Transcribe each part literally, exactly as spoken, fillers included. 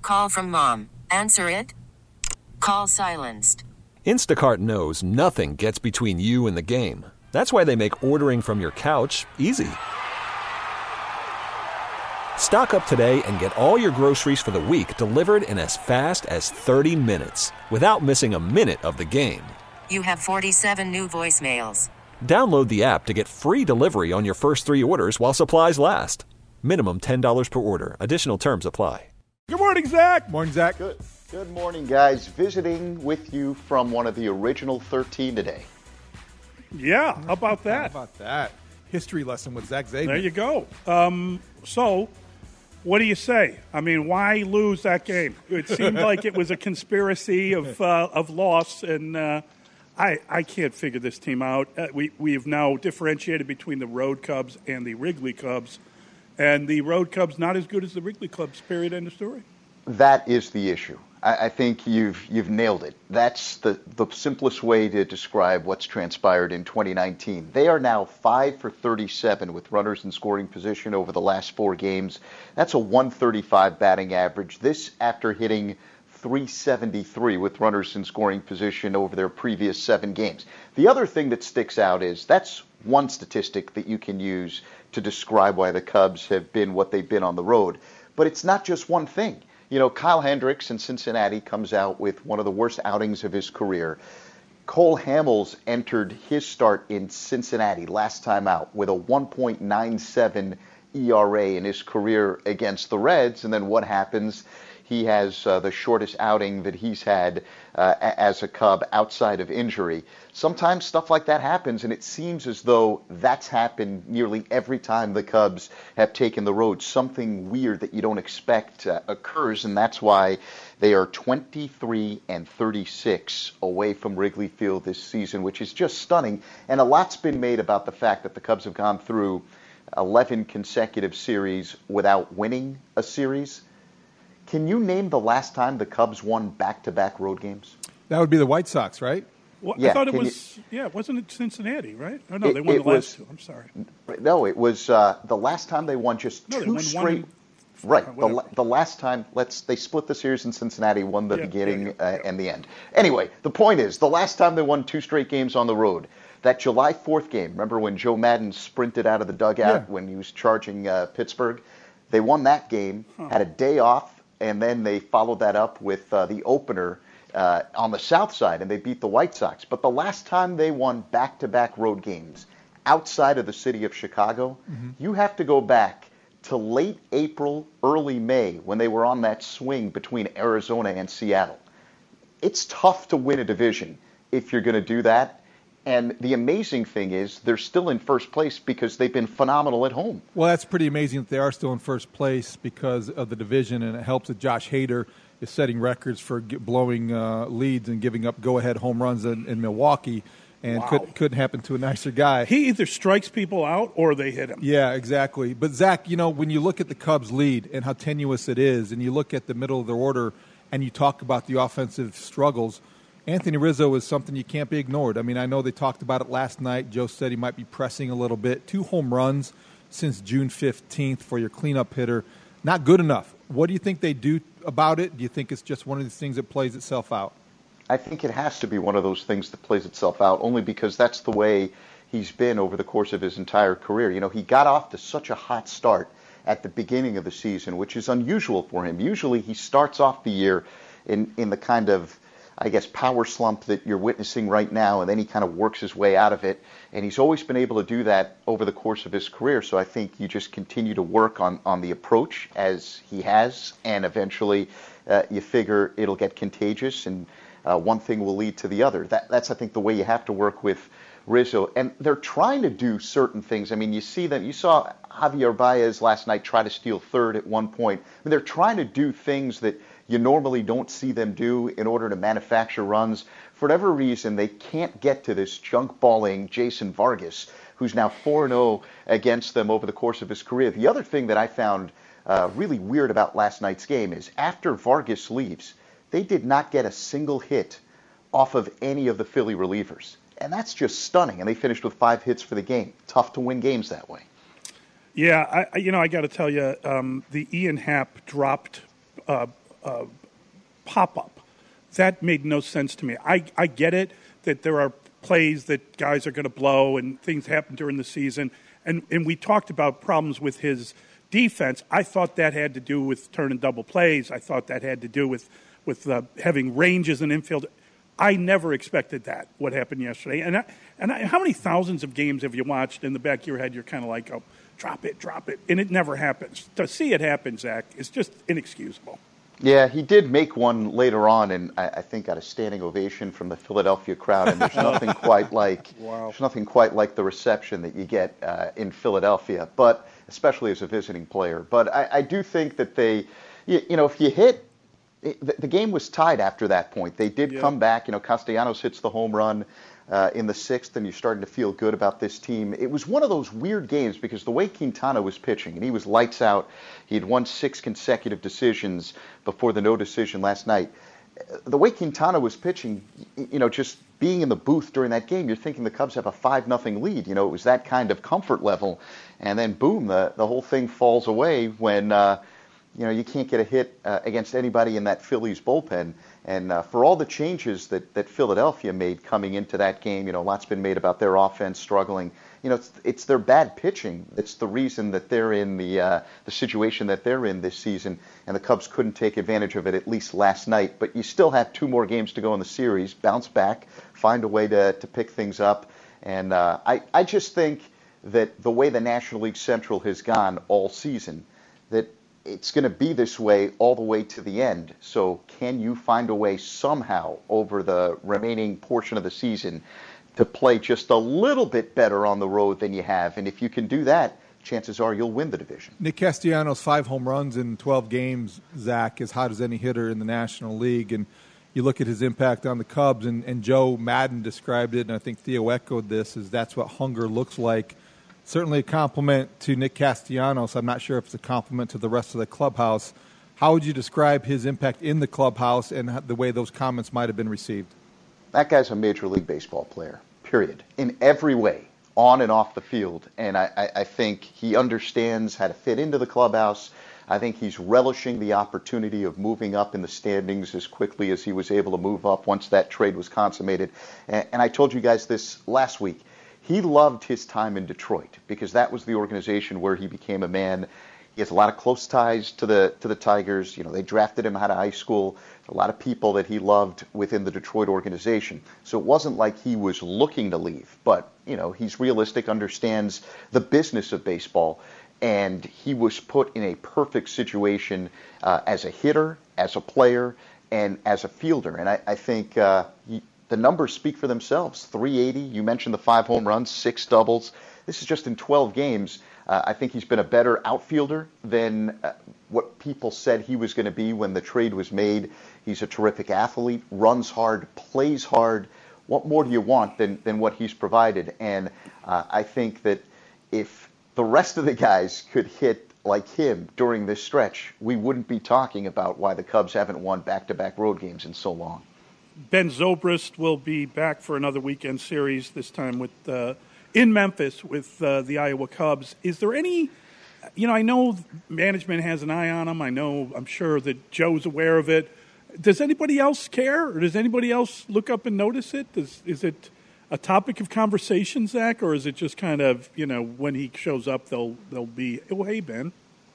Call from mom. Answer it. Call silenced. Instacart knows nothing gets between you and the game. That's why they make ordering from your couch easy. Stock up today and get all your groceries for the week delivered in as fast as thirty minutes without missing a minute of the game. You have forty-seven new voicemails. Download the app to get free delivery on your first three orders while supplies last. Minimum ten dollars per order. Additional terms apply. Good morning, Zach. Morning, Zach. Good. Good morning, guys. Visiting with you from one of the original thirteen today. Yeah, how about that? How about that? History lesson with Zach Zaidman. There you go. Um, so, what do you say? I mean, why lose that game? It seemed like it was a conspiracy of uh, of loss, and uh, I I can't figure this team out. Uh, we we have now differentiated between the road Cubs and the Wrigley Cubs, and the road Cubs not as good as the Wrigley Cubs. Period. End of story. That is the issue. I, I think you've you've nailed it. That's the, the simplest way to describe what's transpired in twenty nineteen. They are now five for thirty-seven with runners in scoring position over the last four games. That's a one thirty-five batting average. This after hitting three seventy-three with runners in scoring position over their previous seven games. The other thing that sticks out is that's one statistic that you can use to describe why the Cubs have been what they've been on the road. But it's not just one thing. You know, Kyle Hendricks in Cincinnati comes out with one of the worst outings of his career. Cole Hamels entered his start in Cincinnati last time out with a one point nine seven E R A in his career against the Reds. And then what happens? He has uh, the shortest outing that he's had uh, as a Cub outside of injury. Sometimes stuff like that happens, and it seems as though that's happened nearly every time the Cubs have taken the road. Something weird that you don't expect uh, occurs, and that's why they are twenty-three and thirty-six away from Wrigley Field this season, which is just stunning. And a lot's been made about the fact that the Cubs have gone through eleven consecutive series without winning a series. Can you name the last time the Cubs won back-to-back road games? That would be the White Sox, right? Well, yeah, I thought it was, you, yeah, wasn't it Cincinnati, right? Oh, no, it, they won the last was, two. I'm sorry. No, it was uh, the last time they won just no, two won straight. One, right. The, the last time, let's they split the series in Cincinnati, won the yeah, beginning yeah, yeah, uh, yeah. and the end. Anyway, the point is, the last time they won two straight games on the road, that July fourth game, remember when Joe Madden sprinted out of the dugout yeah. when he was charging uh, Pittsburgh? They won that game, huh. had a day off, and then they followed that up with uh, the opener uh, on the south side, and they beat the White Sox. But the last time they won back-to-back road games outside of the city of Chicago, mm-hmm. you have to go back to late April, early May, when they were on that swing between Arizona and Seattle. It's tough to win a division if you're going to do that. And the amazing thing is they're still in first place because they've been phenomenal at home. Well, that's pretty amazing that they are still in first place because of the division, and it helps that Josh Hader is setting records for blowing uh, leads and giving up go-ahead home runs in, in Milwaukee, and wow. could, couldn't happen to a nicer guy. He either strikes people out or they hit him. Yeah, exactly. But, Zach, you know, when you look at the Cubs' lead and how tenuous it is, and you look at the middle of their order and you talk about the offensive struggles, Anthony Rizzo is something you can't be ignored. I mean, I know they talked about it last night. Joe said he might be pressing a little bit. Two home runs since June fifteenth for your cleanup hitter. Not good enough. What do you think they do about it? Do you think it's just one of these things that plays itself out? I think it has to be one of those things that plays itself out, only because that's the way he's been over the course of his entire career. You know, he got off to such a hot start at the beginning of the season, which is unusual for him. Usually he starts off the year in, in the kind of, I guess, power slump that you're witnessing right now, and then he kind of works his way out of it. And he's always been able to do that over the course of his career. So I think you just continue to work on, on the approach as he has, and eventually uh, you figure it'll get contagious, and uh, one thing will lead to the other. That, that's, I think, the way you have to work with Rizzo. And they're trying to do certain things. I mean, you see them. You saw Javier Baez last night try to steal third at one point. I mean, they're trying to do things that you normally don't see them do in order to manufacture runs. For whatever reason, they can't get to this junk balling Jason Vargas, who's now four and oh against them over the course of his career. The other thing that I found uh, really weird about last night's game is after Vargas leaves, they did not get a single hit off of any of the Philly relievers. And that's just stunning. And they finished with five hits for the game. Tough to win games that way. Yeah, I, you know, I got to tell you, um, the Ian Happ dropped uh, a pop-up. That made no sense to me. I, I get it that there are plays that guys are going to blow and things happen during the season. And, and we talked about problems with his defense. I thought that had to do with turning double plays. I thought that had to do with, with uh, having range as an infield. I never expected that, what happened yesterday. And I, and I, how many thousands of games have you watched in the back of your head? You're kind of like, oh, drop it, drop it. And it never happens. To see it happen, Zach, is just inexcusable. Yeah, he did make one later on, and I, I think got a standing ovation from the Philadelphia crowd. And there's nothing quite like wow. there's nothing quite like the reception that you get uh, in Philadelphia, but especially as a visiting player. But I, I do think that they, you, you know, if you hit. It, the, the game was tied after that point. They did yeah. come back. You know, Castellanos hits the home run uh, in the sixth, and you're starting to feel good about this team. It was one of those weird games because the way Quintana was pitching, and he was lights out. He had won six consecutive decisions before the no decision last night. The way Quintana was pitching, you know, just being in the booth during that game, you're thinking the Cubs have a five nothing lead. You know, it was that kind of comfort level. And then, boom, the, the whole thing falls away when uh, – you know, you can't get a hit uh, against anybody in that Phillies bullpen. And uh, for all the changes that, that Philadelphia made coming into that game, you know, lots been made about their offense struggling. You know, it's, it's their bad pitching that's the reason that they're in the uh, the situation that they're in this season. And the Cubs couldn't take advantage of it at least last night. But you still have two more games to go in the series. Bounce back, find a way to, to pick things up. And uh, I, I just think that the way the National League Central has gone all season, that it's going to be this way all the way to the end. So can you find a way somehow over the remaining portion of the season to play just a little bit better on the road than you have? And if you can do that, chances are you'll win the division. Nick Castellanos, five home runs in twelve games, Zach, as hot as any hitter in the National League. And you look at his impact on the Cubs, and, and Joe Madden described it, and I think Theo echoed this, is that's what hunger looks like. Certainly a compliment to Nick Castellanos. I'm not sure if it's a compliment to the rest of the clubhouse. How would you describe his impact in the clubhouse and the way those comments might have been received? That guy's a Major League Baseball player, period, in every way, on and off the field. And I, I, I think he understands how to fit into the clubhouse. I think he's relishing the opportunity of moving up in the standings as quickly as he was able to move up once that trade was consummated. And, and I told you guys this last week. He loved his time in Detroit because that was the organization where he became a man. He has a lot of close ties to the to the Tigers. You know, they drafted him out of high school. A lot of people that he loved within the Detroit organization. So it wasn't like he was looking to leave, but you know, he's realistic, understands the business of baseball, and he was put in a perfect situation uh, as a hitter, as a player, and as a fielder. And I, I think uh, he, the numbers speak for themselves. three eighty, you mentioned the five home runs, six doubles. This is just in twelve games. Uh, I think he's been a better outfielder than uh, what people said he was going to be when the trade was made. He's a terrific athlete, runs hard, plays hard. What more do you want than, than what he's provided? And uh, I think that if the rest of the guys could hit like him during this stretch, we wouldn't be talking about why the Cubs haven't won back-to-back road games in so long. Ben Zobrist will be back for another weekend series, this time with uh, in Memphis with uh, the Iowa Cubs. Is there any, you know, I know management has an eye on him. I know, I'm sure that Joe's aware of it. Does anybody else care, or does anybody else look up and notice it? Does, is it a topic of conversation, Zach, or is it just kind of, you know, when he shows up, they'll they'll be, oh, hey, Ben.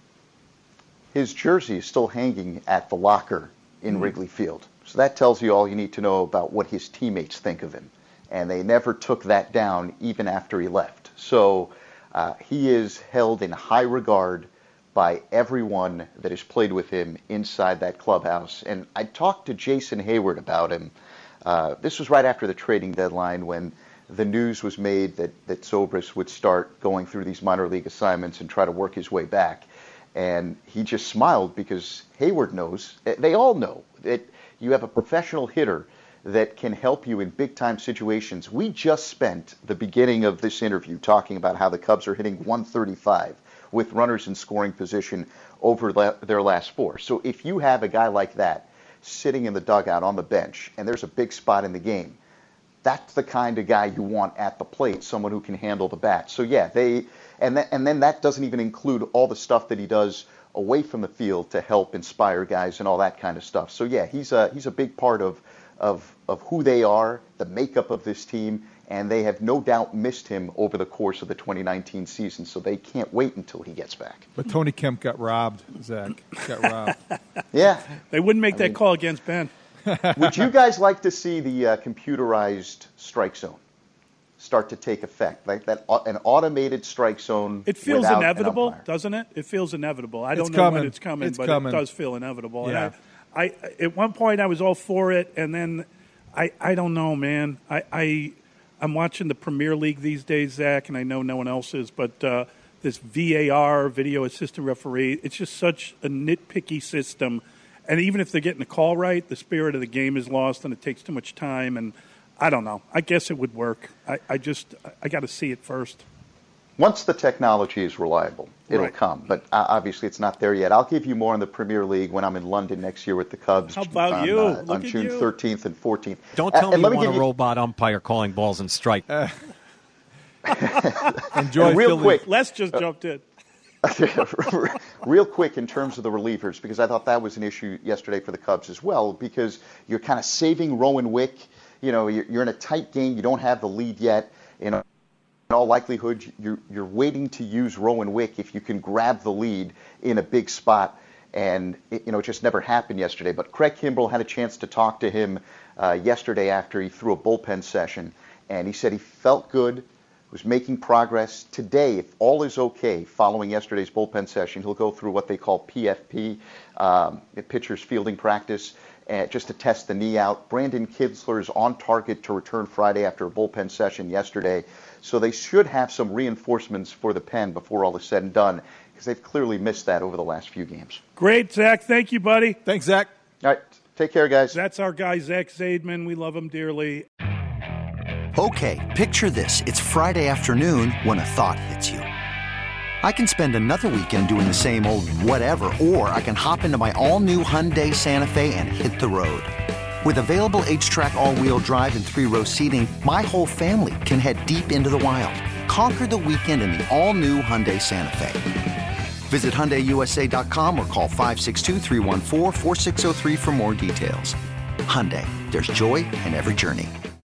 His jersey is still hanging at the locker in mm-hmm. Wrigley Field. So that tells you all you need to know about what his teammates think of him. And they never took that down even after he left. So uh, he is held in high regard by everyone that has played with him inside that clubhouse. And I talked to Jason Hayward about him. Uh, this was right after the trading deadline when the news was made that, that Zobrist would start going through these minor league assignments and try to work his way back. And he just smiled because Hayward knows, they all know, that you have a professional hitter that can help you in big-time situations. We just spent the beginning of this interview talking about how the Cubs are hitting one thirty-five with runners in scoring position over la- their last four. So if you have a guy like that sitting in the dugout on the bench and there's a big spot in the game, that's the kind of guy you want at the plate, someone who can handle the bat. So, yeah, they and, th- and then that doesn't even include all the stuff that he does away from the field to help inspire guys and all that kind of stuff. So yeah, he's a he's a big part of of of who they are, the makeup of this team, and they have no doubt missed him over the course of the twenty nineteen season. So they can't wait until he gets back. But Tony Kemp got robbed, Zach. Got robbed. Yeah, they wouldn't make I that mean, call against Ben. Would you guys like to see the uh, computerized strike zone start to take effect, like that, uh, an automated strike zone? It feels without inevitable, an umpire? doesn't it? It feels inevitable. I It's don't know coming. when it's coming, It's but coming. it does feel inevitable. Yeah. And I, I, at one point, I was all for it, and then I, I don't know, man. I, I, I'm watching the Premier League these days, Zach, and I know no one else is, but uh, this V A R, video assistant referee, it's just such a nitpicky system. And even if they're getting the call right, the spirit of the game is lost, and it takes too much time. And I don't know. I guess it would work. I, I just I got to see it first. Once the technology is reliable, it'll Right. come. But uh, obviously, it's not there yet. I'll give you more on the Premier League when I'm in London next year with the Cubs. How about on, you? Uh, Look on at June you. thirteenth and fourteenth. Don't Uh, tell me and you let want give a you- robot umpire calling balls and strike. Enjoy And real Philly. quick, Les just jumped in. real quick in terms of the relievers, because I thought that was an issue yesterday for the Cubs as well, because you're kind of saving Rowan Wick. You know, you're, you're in a tight game. You don't have the lead yet. In all likelihood, you're, you're waiting to use Rowan Wick if you can grab the lead in a big spot. And, it, you know, it just never happened yesterday. But Craig Kimbrell had a chance to talk to him uh, yesterday after he threw a bullpen session. And he said he felt good, was making progress. Today, if all is okay, following yesterday's bullpen session, he'll go through what they call P F P, um, pitcher's fielding practice, uh, just to test the knee out. Brandon Kinsler is on target to return Friday after a bullpen session yesterday. So they should have some reinforcements for the pen before all is said and done, because they've clearly missed that over the last few games. Great, Zach. Thank you, buddy. Thanks, Zach. All right, take care, guys. That's our guy, Zach Zaidman. We love him dearly. Okay, picture this. It's Friday afternoon when a thought hits you. I can spend another weekend doing the same old whatever, or I can hop into my all-new Hyundai Santa Fe and hit the road. With available H-Track all-wheel drive and three-row seating, my whole family can head deep into the wild. Conquer the weekend in the all-new Hyundai Santa Fe. Visit Hyundai U S A dot com or call five six two, three one four, four six zero three for more details. Hyundai, there's joy in every journey.